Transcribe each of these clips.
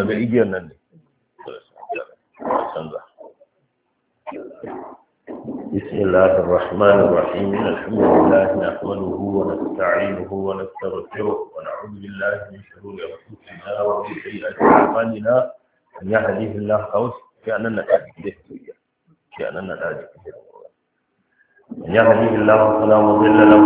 daga igiyar nan ne canza. بسم الله الرحمن الرحيم الحمد لله نحمده ونستعينه ونستغفره ونعوذ بالله من شرور انفسنا ومن سيئات اعمالنا من يهده الله فهو كأننا نهديه من يهده الله فلا مضل له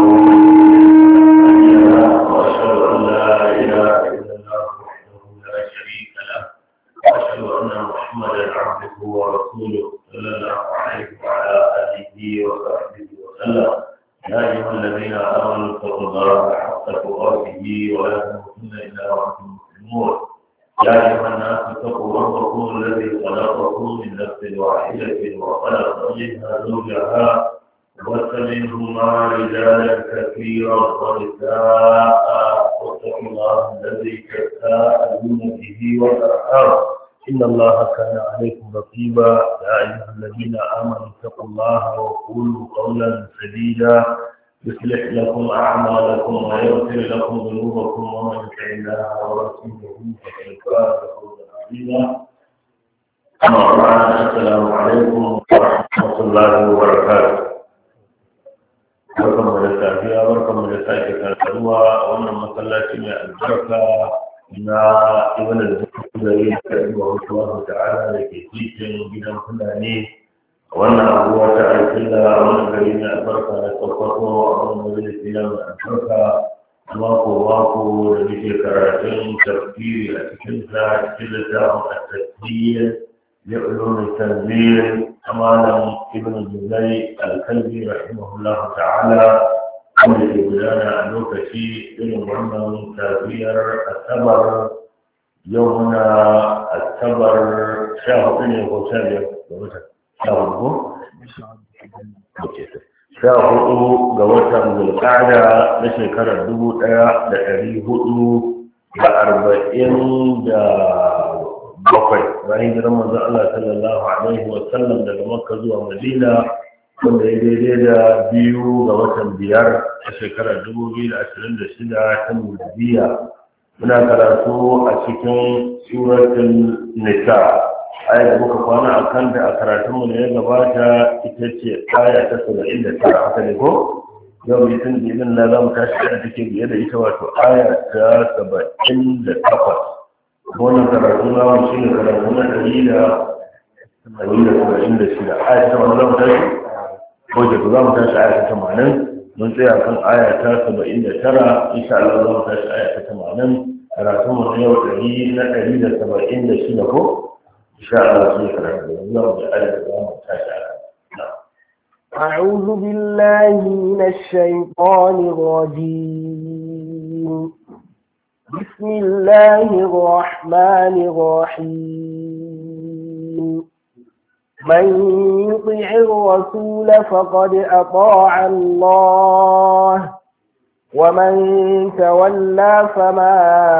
واشهد ان لا اله الا الله وحده لا شريك له واشهد ان محمدا عبده ورسوله صلى الله عليه وعلى اله وصحبه وسلم يا ايها الذين امنوا اتقوا الله حق تقاته ولا تموتن الا وانتم مسلمون يا ايها الناس اتقوا ربكم الذي خلقكم من نفس واحده وخلق منها زوجها وبث منهما رجالا كثيرا ونساء واتقوا الله الذي تساءلون به والارحام ان الله كان عليكم رقيبا يا ايها الذين امنوا اتقوا الله وقولوا قولا سديدا يصلح لكم اعمالكم ويغفر لكم ذنوبكم ومن يطع الله ورسوله فقد فاز فوزا عظيما اما بعد السلام عليكم ورحمه الله وبركاته. barkanmu da safiya barkanmu da sake karkaruwa a wannan masallaci mai albarka na ibn al-Zubayr rahimahullahu ta'ala da ke cikin gidan Fulani a wannan abuwa ta alƙilla a wannan gari mai albarka na Sokoto a wannan majalisi na mai albarka mako da muke karatun tafsiri a cikin sa cikin littafin at-tafsir لعلوم التنزيل أمانا ابن الجزي الكلبي رحمه الله تعالى والذي بدانا اللوكشي إلى من تغيير الثمر يومنا الثمر شاهدني وشاهد شاهدوا قوتا بالقعدة لشكر الدبوء لأريه لأربعين bakwai bayan jiran manzon Allah sallallahu alaihi wa sallam daga Makka zuwa Madina wanda ya daidai da 2 ga watan 5 a shekarar 2026 ta miladiya. Muna karatu a cikin suratul Nisa. Aya da muka kwana a kan da a karatunmu da ya gabata ita ce aya ta 79 haka ne ko? Yau mutum da idan na za mu tashi da take biye da ita wato aya ta 78. wannan karatu na mu shi ne karatu na 176 aya ta wani zamu tashi ko da za mu tashi aya ta 80 mun tsaya kan aya ta 79 insha Allah za mu tashi aya ta 80 karatu mu yau 176 ko insha Allah sai karatu za mu aya ta za mu tashi أعوذ بالله من الشيطان الرجيم بسم الله الرحمن الرحيم من يطع الرسول فقد أطاع الله ومن تولى فما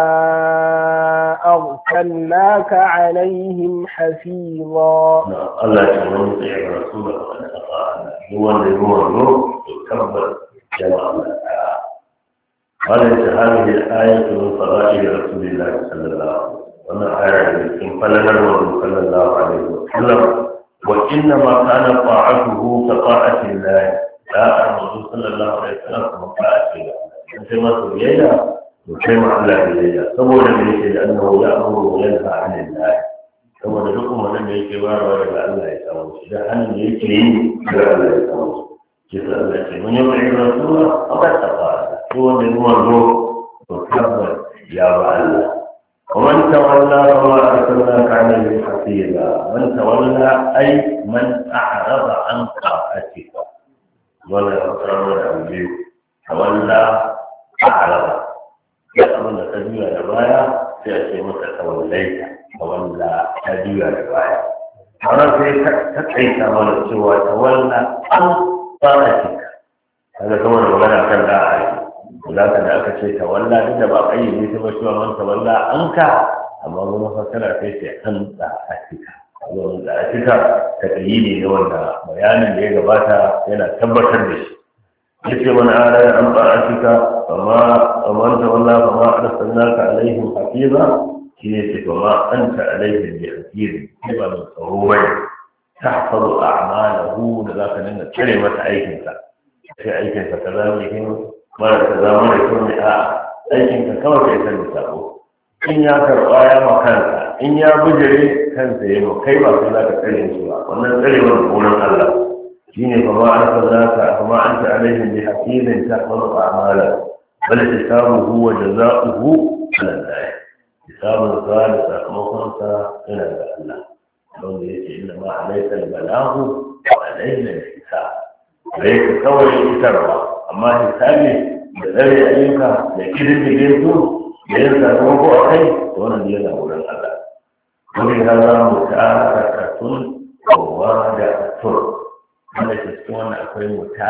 أرسلناك عليهم حفيظا الله من يطع الرسول فقد أطاع الله هو الذي هو النور يكبر جماعة قال هذه الآية من فضائل رسول الله صلى الله عليه وسلم وأنا آية من فلن صلى الله عليه وسلم وإنما كان طاعته كطاعة الله لا الرسول صلى الله عليه وسلم كطاعة الله كما سبيلا وكما الله إليها سبب ذلك لأنه يأمر وينهى عن الله سبب لكم ولم يكبر ولا الله يسوي إذا أن يكرم ولا الله يسوي كيف الله من يطع الرسول فقد أطاع هو من هو الروح وكبر يا الله ومن تولى فما أرسلناك عليه حفيظا من تولى أي من أعرض عن طاعتك ولا يقرر أوليه تولى أعرض يأمن تدوية رواية سيأتي متتوليت تولى تدوية رواية أنا في تقعيك من سوى تولى عن طاعتك هذا كمان وغنى كان داعي ذاك da aka ce tawalla duk da ba kayyade ta ba cewa man tawalla anka amma mun fasara sai ce an da atika wannan da atika ta kayyade ne wanda bayanin da ya gabata yana tabbatar da shi yace man ara an ba atika amma man tawalla fa ma arsalnaka alaihim hafiza shi ne ce ba an ta alaihin da hakiri sai ba mai tsaro bai ta hafazu a amalahu da za ka dinga cire masa aikinsa sai aikinsa ka zama yin mara ka zama da kyau ne a aikinka kawai ka isar da sako in ya karɓa ya ma kansa in ya bujire kansa ya ma kai ba sai za ka tsare shi ba wannan tsarewar da wurin Allah shi ne fa ma an ta za ka fa ma an ta alaihin da hakirin ta hafazu a amalahu bal hisabuhu wa jazaohu ala Allah hisabun sa da sakamakon sa yana da Allah wanda yake inna ma alayka al-balaghu wa alayna al-hisab bai ka kawai isarwa amma hisabi da tsare ayyuka da kididdige su da yin sakamako a kai da wannan yana wurin Allah wani hana mutarakatun kowa da tur wanda ke cikin wannan akwai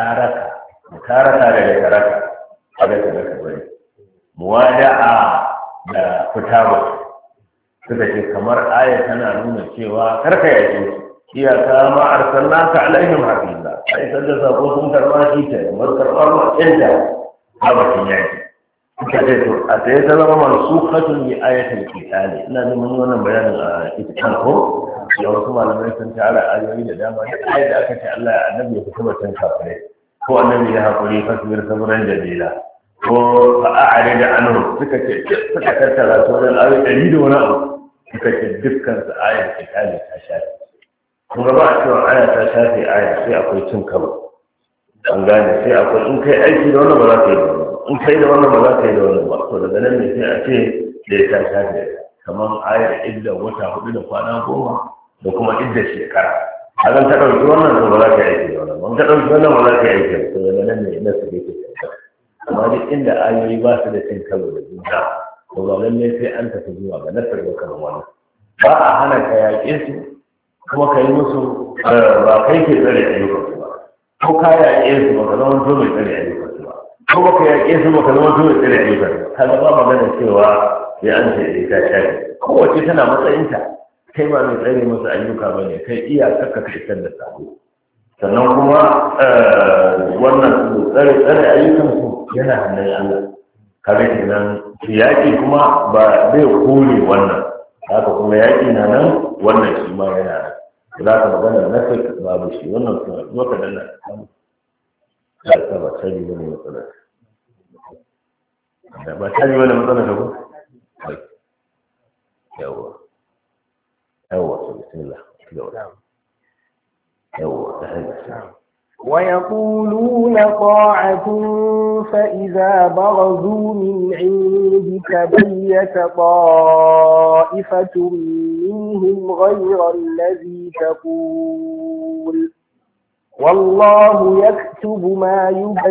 mutaraka daga taraka kada ka raka bane muwada'a da fitawa suka ce kamar aya tana nuna cewa karka yake iyaka ma arsalnaka alaihim hafiza sai sanda sako sun karba shi ta mar karba ma inda abatin yaki suka ce to a sai ta zama mansukhatun li ayatil qital ina neman wannan bayanin a itikan ko ya wasu malamai sun tara ayoyi da dama da ayat da aka ce Allah ya annabi ya fita batun kafirai ko annabi ya hakuri fasbir sabran jadila ko fa'ari da anu suka tattara su wajen ayoyi ɗari da wani abu suka ce dukkan su ayar kitali ta shafi kun gaba a cewa aya ta shafi aya sai akwai cin karo an gane sai akwai in kai aiki da wannan ba za ka yi da wannan in kai da wannan ba za ka yi da wannan ba to daga nan ne sai a ce da ya ta shafi kamar ayar idda wata 4 da kwana 10 da kuma idda shekara a zan ta ɗauki wannan to ba za ka yi aiki da wannan ba ta ɗauki wannan ba za ka yi aiki da to daga nan ne na su ke amma duk inda ayoyi ba su da cin karo da juna to ba lallai sai an tafi zuwa ga nasar kan wannan ba a hana ka yaƙe su kuma ka yi musu ba kai ke tsare ayyukan su ba ko ka yaƙe su ba ka zama to mai tsare ayyukan su ba ko ba ka yaƙe su ba ka zama to mai tsare ayyukan su kaga ba magana cewa ya an ce ta shafi kowace tana matsayinta kai ba mai tsare musu ayyuka ba ne kai iya kakka ka isar da sabo sannan kuma wannan tsare ayyukansu yana hannun Allah kare kenan yaƙi kuma ba zai kore wannan haka kuma yaƙi na nan wannan shi ma yana nan za ka magana na sai babu shi wannan kuma zo ka danna ka ba sai ne matsala da ba sai ne matsala ka ko yawa bismillah ويقولون طاعة فإذا برزوا من عندك بيت طائفة منهم غير الذي تقول والله يكتب ما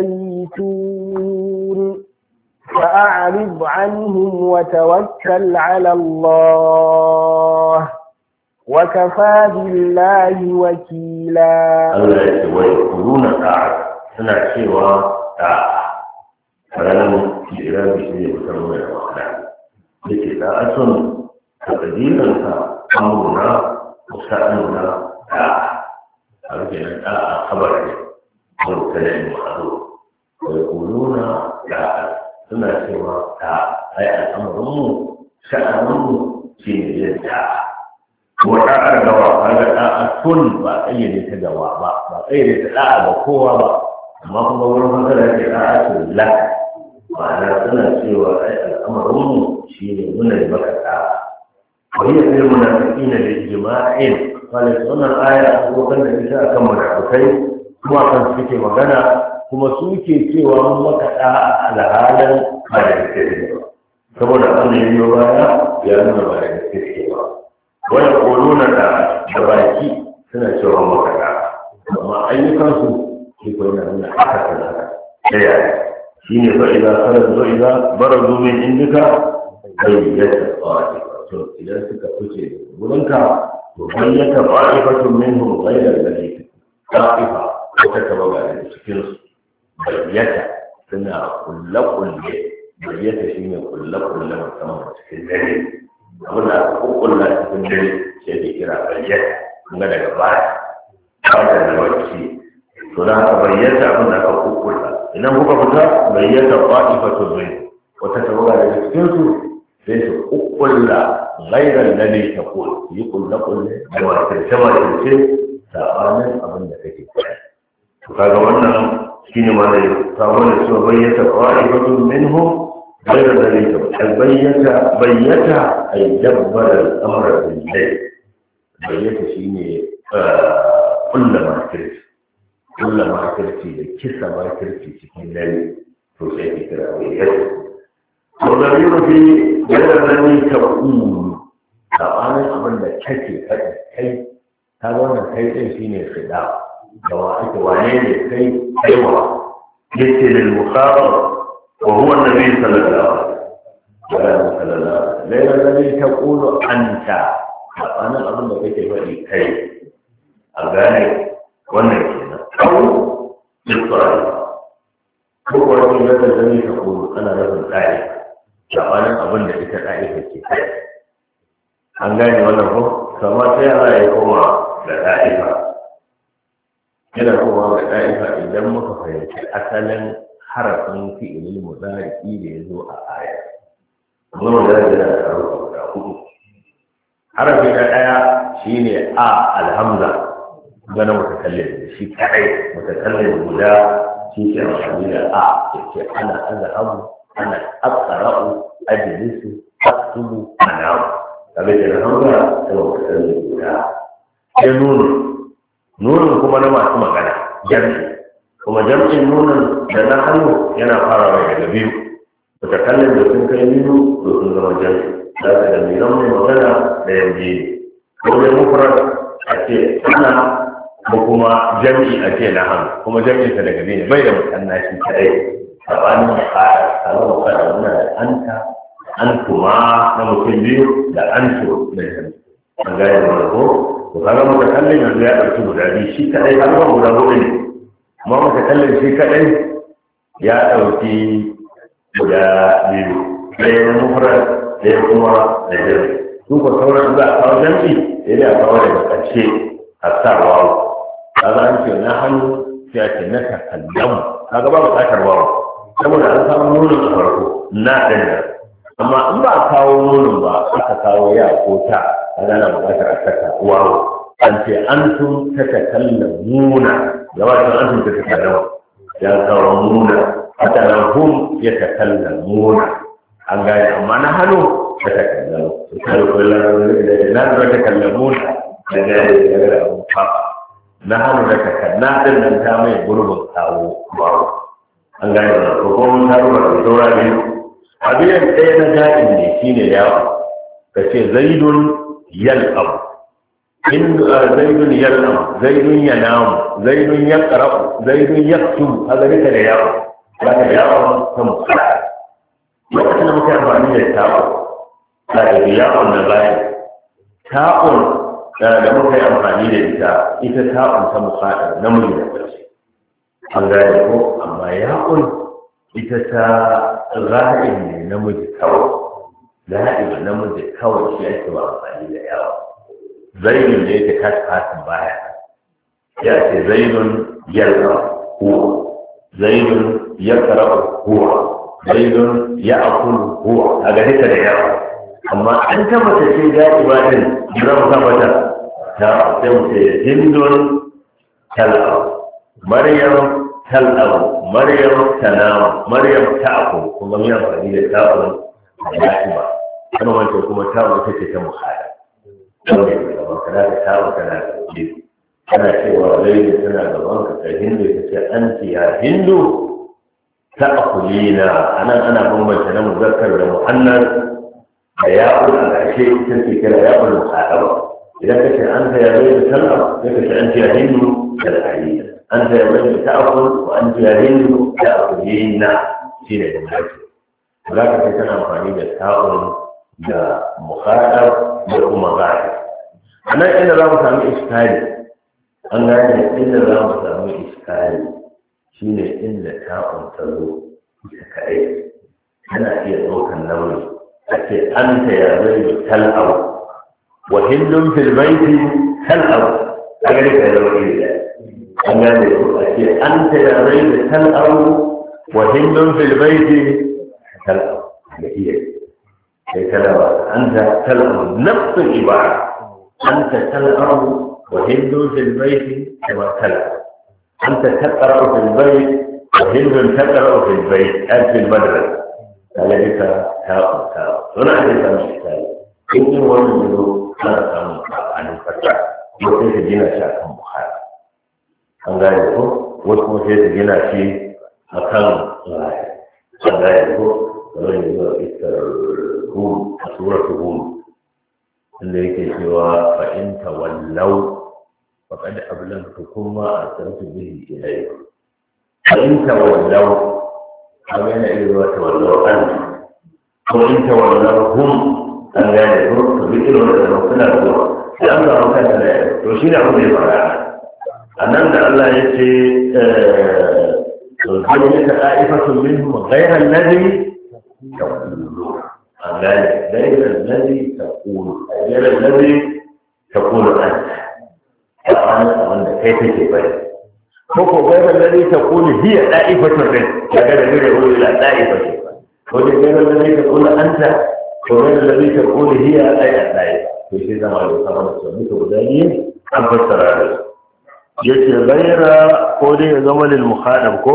يبيتون فأعرض عنهم وتوكل على الله وكفى بالله وكيلا. الله يقولون طاعة سنة سوى طاعة فلم يرى بشيء يسمى الوحدة لكي طاعة تقديرها أمرنا وشأننا طاعة هذه طاعة خبر مرتلع محظور ويقولون طاعة سنة سوى طاعة أي أمرهم شأنهم في الطاعة wata'ar gawa kaga da'a kun ba ayyade ta gawa ba ayyade ta da'a ga kowa ba amma kuma wurin hankala ke da'a ce la ma'ana suna cewa ai al'amarin mu shine muna da maka da'a wa hiya fil munafiqina bi ijma'in wala sunan aya ko kan da ita akan munafikai kuma kan suke magana kuma suke cewa mun maka da'a alhalan ba da gaske ba saboda Allah ya yi baya ya nuna ba da gaske ba wani ƙoluna da baki suna cewa makaɗa amma ayyukansu shi ko yana nuna haka kan haka ɗaya shi ne fa idan sanar zo idan bara zumin indika bayyata ƙwa'ifa to idan suka fice wurinka to bayyata ƙwa'ifatun minhum ghayra alladhi ƙwa'ifa ko ta tabaga da cikinsu bayyata suna kulle-kulle bayyata shi ne kulle-kulle musamman cikin dare abin da aka kukkulla cikin dare sai da kira bayyata kuma daga baya kawai da wacce to da aka bayyata abin da aka kukkulla idan kuka fita bayyata ƙwa'ifatun min wata tawaga daga cikinsu sai su kukkulla ghairal ladhi taqul yi kullu da wakilce sabanin abin da kake faɗa to kaga wannan shine ma da sabon da cewa bayyata qa'ibatun minhum ghairal ladhi taqul bayyata ay dabbara al-amra bil layl bayyata shine kulla makirci da kisa makirci cikin dare to sai ki kira bayyata to da yau fi ghairal ladhi taqul sabanin abin da kake faɗi kai ta wannan kai ɗin shi ne fida da wa ake wane ne kai kaiwa yake da mukhawar wa huwa nabi sallallahu alaihi wasallam laila ladhi taqulu anta sabanin abin da kake faɗi kai a gane wannan kenan au bisari ko wani da ladhi taqulu ana rafin tsari sabanin abin da ita tsari take kai an gane wannan ko kamar sai Allah ya koma da ɗa'ifa yana koma da ɗa'ifa idan muka fahimci asalin harafin fi'ilin mudari'i da ya zo a aya kuma mudari'i da harufa guda hudu harafi na ɗaya shine a alhamza gana mutakallim shi kaɗai mutakallim guda shi ke amfani da a yake ana azhabu ana aqra'u ajlisu aktubu anamu kaga da hamza da mutakallim guda sai nunin kuma na masu magana jam'i kuma jam'in nunin da na hannu yana farawa daga biyu mutakallim da sun kai biyu to sun zama jam'i za ka da milan mai magana da yanzu ko dai mufrad a ce ana ko kuma jam'i a ce na hannu kuma jam'in ta daga biyu bai da mutanna shi kadai sabanin makara kamar makara wannan da anta antuma na mutum biyu da antu da jam'i an gaya da ko to kaga mutakallin yanzu ya ɗauki guda biyu shi kadai har ba guda hudu ne amma mutakallin shi kadai ya ɗauki guda biyu ɗaya na mufrad ɗaya kuma da jami su ko sauran za a kawo jami sai dai a kawo daga ƙarshe a sa wawo kaga an ce na hannu sai a ce na takallamu kaga ba buƙatar wawo saboda an samu nunin a farko na ɗin nan amma in ba a kawo nunin ba aka kawo ya ko ta kaga na buƙatar a saka wawo an ce antum tatakallamuna gabatar antum tatakallamuna ya kawo nuna haka nan hum yatakallamuna an gane amma na hannu tatakallamuna na tatakallamuna da gane da fafa na hannu da takallamuna din nan ta mai gurbin kawo wawo an gane da kuma ta rubuta da saura biyu abin ɗaya na ga'in ne shine yawo ka ce zaidun yal'abu in zaidun yal'abu zaidun yanamu zaidun yaqra'u zaidun yaktubu haka duka da yawo haka yawo ta musala lokacin da muke amfani da ta'un da yawon na bayan ta'un da muka yi amfani da ita ta'un ta musala namiji da ƙarshe an gane ko amma yawon ita ta ra'in ne namiji kawai ra'in namiji kawai shi ake ba amfani da yawo zaidun da yake kasa hasin baya ya ce zaidun yalqa huwa zaidun yaqra huwa zaidun ya'kul huwa a ga duka da yawa amma an tabbata ce ga'iba din jiran tabbata ta sai mu ce hindun talqa maryam tal'abu maryam tanamu maryam ta'kul kuma mun amfani da ta'kul ga'iba kuma wanda kuma ta'kul take ta muhada wanda ke gaban ka da ta'kul kana da kana cewa zaidu tana gaban ka hindu ta ce anti ya hindu ta'kulina anan ana bambanta na muzakkar da muannas da ya'ul al-ashe take kira ya'ul muhadaba idan kace anta ya zaidu tal'a sai kace anti ya hindu tal'alina anta ya zaidu ta'kul wa anti ya hindu ta'kulina shine da muzakkar zaka ce kana amfani da ta'ul da muhadab da kuma ghaib anan inda za mu samu iskali an gane inda za mu samu iskali shi ne inda ta'un ta zo ita kaɗai tana iya ɗaukan nauyi a ce an ta ya zai da tal'au wa hindun filbaiti tal'au a gani ka yi zama iri ɗaya an gane a ce an ta ya zai da tal'au wa hindun filbaiti tal'au da iya kai kalaba anta tal'abu nafsul ibara anta tal'abu wa hindu fil baiti kama tal'abu anta taqra'u fil bayt wa hindu taqra'u fil bayt fil madrasa kaga duka ta wannan ake samun misali in yin wannan yanzu ana samun sabanin fata ko sai ka gina shi akan buhari an gane ko wasu kuma sai ka gina shi akan an gane ko kamar yanzu a iskar hud a suratul hud inda yake cewa fa in tawallaw faqad ablagtukum ma arsaltu bihi ilaykum fa in tawallaw kaga yana iya zuwa tawallaw an ko in tawallaw hum an gane ko to duk irin wannan suna zuwa sai an ga maka da to shine abin da ya fara annan da Allah ya ce to zai ta aifatun minhum ghayra alladhi taqulu an gane ghayra alladhi taqulu ghayra alladhi taqulu anta ana wanda kai take bari ko ghayra alladhi taqulu hiya da'ifatun din kaga da gare ko ila da'ifatun ko ghayra alladhi taqulu anta وغير الذي تقول هي أي الآية في شيء ما يسمى السنة والدليل عن فسر هذا يأتي غير قولي زمن المخالف كو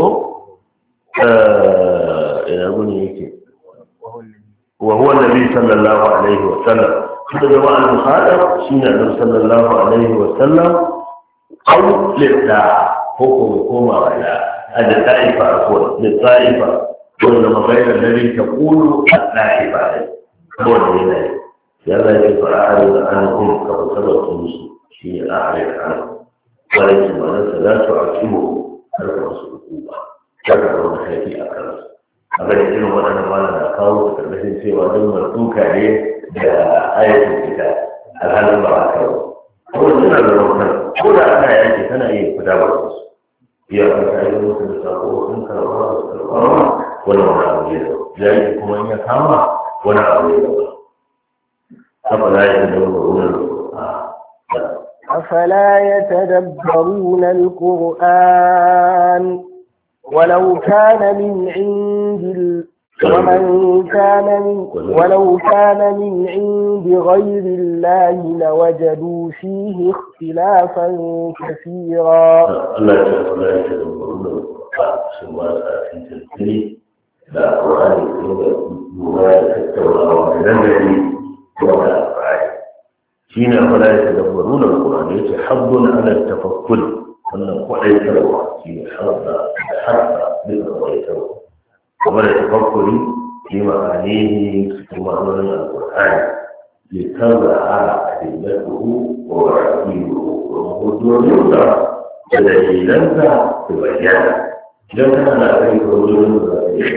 يقول يكي وهو النبي صلى الله عليه وسلم هذا جماعة المخالف شين النبي صلى الله عليه وسلم أو للداعة حكم على هذا الطائفة أقول للطائفة وإنما غير الذي تقول الطائفة هو الذي يلا يجب أعرض عنهم كفصلة المسلم في أعرض عنهم ولكن وليس لا تعجبه الرأس القوة تدعو بحيث أكرس أبدا إنه وأنا ما لنا أكاو فكربسين سوى ذنب مرتوك عليه بآية الكتاب الهدى معكاو هو السنة للمكان كل أنا يأتي سنة إيه كتاب الرأس هي أن المسلم ساقوه منك الله ولا مرأة جيده جايكم أن يكاما ولا أولي أفلا يتدبرون القرآن أفلا يتدبرون القرآن ولو كان من عند ولو كان من عند غير الله لوجدوا فيه اختلافا كثيرا لا يتدبرون القرآن سواء في تدبير لا قرآن مبارك التوراة والنبي ولا أفعال فينا فلا يتدبرون القرآن يتحض على التفكر أن قرآن التوراة في حرف بالقرآن التوراة ومن التفكر في معانيه ومعنى القرآن لتضع أدلته وعقيده ومدونه ودليلنك تبينه لو كان عليك رجل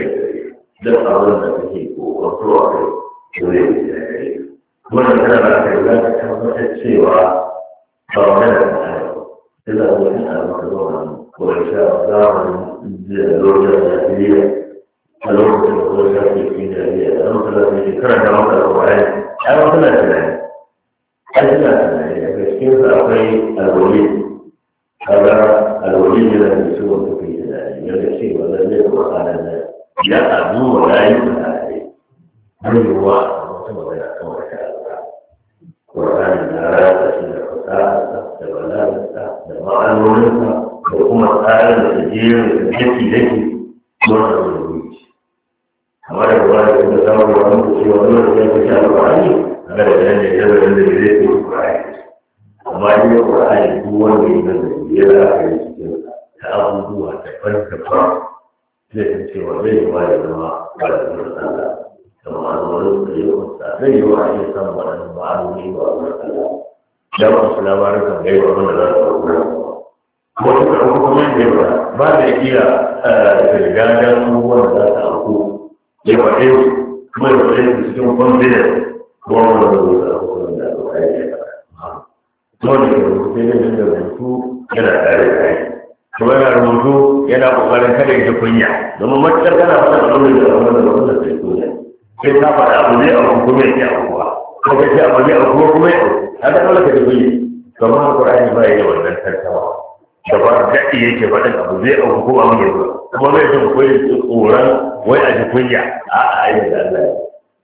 da abin da kake kokonto a kai zai yi wannan tana da aka yi za ka tabbatar cewa ba wani da mutane ba ina wani a maka zuwa kawai sha zamanin lokacin jahiliya a lokacin da kawai sha ke cikin jahiliya da lokacin da ke karanta maka da kwaye ai wasu na tunani ai suna tunani daga cikinsu akwai alwali kaga alwali ne da su wanda kai tunani yadda cewa zai kuma kanan nan ya abu wa layi da tare hanyarwa a wata magana kan wata al'ada ƙwararri na rasa shi da fasaharsa da balagarsa da ma'anoninsa da kuma tsarin da ta jerin da daki daki wanda da rubuci amma da ruwa da kuma samun wani da cewa dole da ya fi shi al'ƙwararri a ga da yan da ya zama da zai fi ƙwararri amma ne ƙwararri duk wanda ya zama ya zaɓa yi cikin ta abubuwa daban-daban zai fi cewa zai yi wa ya zama ba da zuwa Allah da ma'anonin da ya kusa zai yi wa a iya samun waɗannan ma'anoni ba a zuwa Allah ya ba su labarin kan gaiwa wanda za su ɗaukura wata ƙarfi kuma yin gaiwa ba da iya zirgagen abubuwan da za su auku ya faɗe su kuma ya faɗe su cikin confidence kuma wanda zai su abubuwan da aka yi ya faɗa kuma da ke rubutu sai yin da rubutu yana tare da aiki kuma yana rubutu yana kokarin kada ya ji kunya domin matakar kana faɗa abin da abin da abin da sai kunya sai ka faɗa abu zai abu kuma ya abu kuwa ko ka ce abu zai abu kuma ya abu haka dole ka ji kunya kamar Qur'ani ba ya da wannan tantawa da ba daɗi yake faɗin abu zai abu kuma abu ya zo kuma bai jin koyi tsoron wai a ji kunya a'a ai da Allah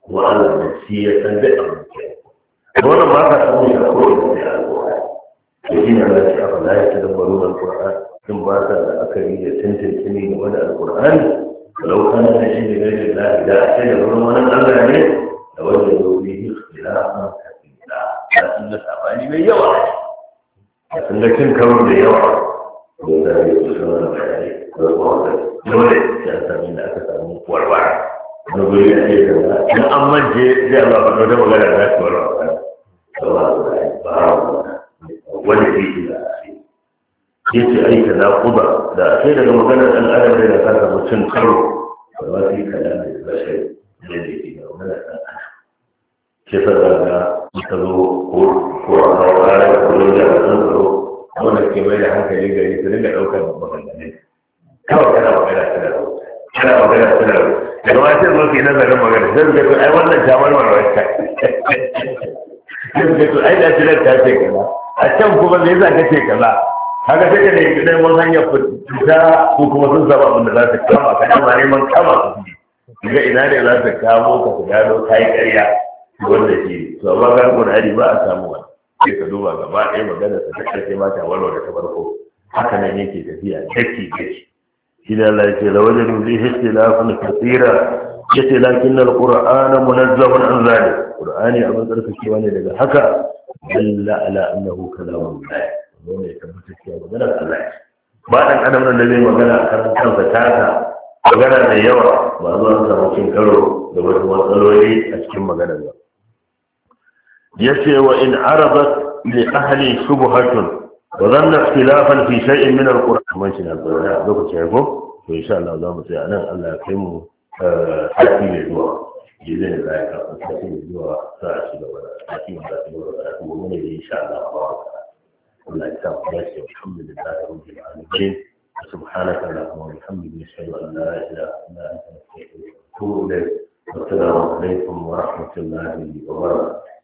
kuma Allah ne shi ya san duk abin da wannan ba ka samu shi a kowane da alƙur'ani da shi ne Allah ya ce aka la ya tadabbaru alƙur'an in ba sa da akari da tantance ne game da alƙur'ani walau kana da shi ne gairin lahi da ake da wurin wani Allah ne da wanda ya zo bihi ikhtilafan kathira da sun ga sabani mai yawa da sun ga cin karo da yawa da zai su sanar da bayani da kuma dole sai an sami da aka samu warwara wani guri da ake kaza in an manje zai Allah ba da magana za su warwara da ba su da ba wani ke ila ya ce aika na kuba da sai daga maganar ɗan adam ne da kasa mutum karo da ba su yi kada da bashari da da ke da maganar ɗan adam ke sa da ga ta zo ko a kawo ƙarar da wani da ba zan tsaro wanda ke mai da hankali gari su dinga ɗaukar maganganai kawai kana magana tana kana magana tana daga ma sai zo ke nazarin magana zai zuga to ai wannan jamar marwarta zai zuga to ai da tilar ta ce kaza a can kuma me yasa ka ce kaza haka sai ka ne gidan wani hanyar fita ko kuma sun saba abin da za su kama ka dama neman kama su ga ina ne za su kamo ka su gano kayi ƙarya wanda ke to amma ga Qur'ani ba a samu wani sai ka duba gaba ɗaya magana ta karshe ma ta warware da ta farko haka nan yake tafiya daki daki shi da Allah yake la wajadu fi ikhtilafan kathira yace lakin al-Qur'ana munazzahun an zalik Qur'ani abin tsarkakewa ne daga haka dalla ala annahu kalamullah wanda ya tabbata cewa maganar Allah ba dan adam nan da zai magana a kan kansa tasa magana mai yawa ba zuwa samu cin karo da wasu matsaloli a cikin maganar ba yace wa in arabat li ahli shubhatun wa dhanna ikhtilafan fi shay'in min al-Qur'an man shi na da lokacin ko to insha Allah za mu tsaya nan Allah ya kai mu sati mai zuwa idan da ya ka sati mai zuwa za a ci gaba da sati mai zuwa da kuma ne insha Allah ba الله يسامحك والحمد لله رب العالمين سبحانك اللهم وبحمدك نشهد ان لا اله الا انت نستغفرك ونتوب اليك والسلام عليكم ورحمه الله وبركاته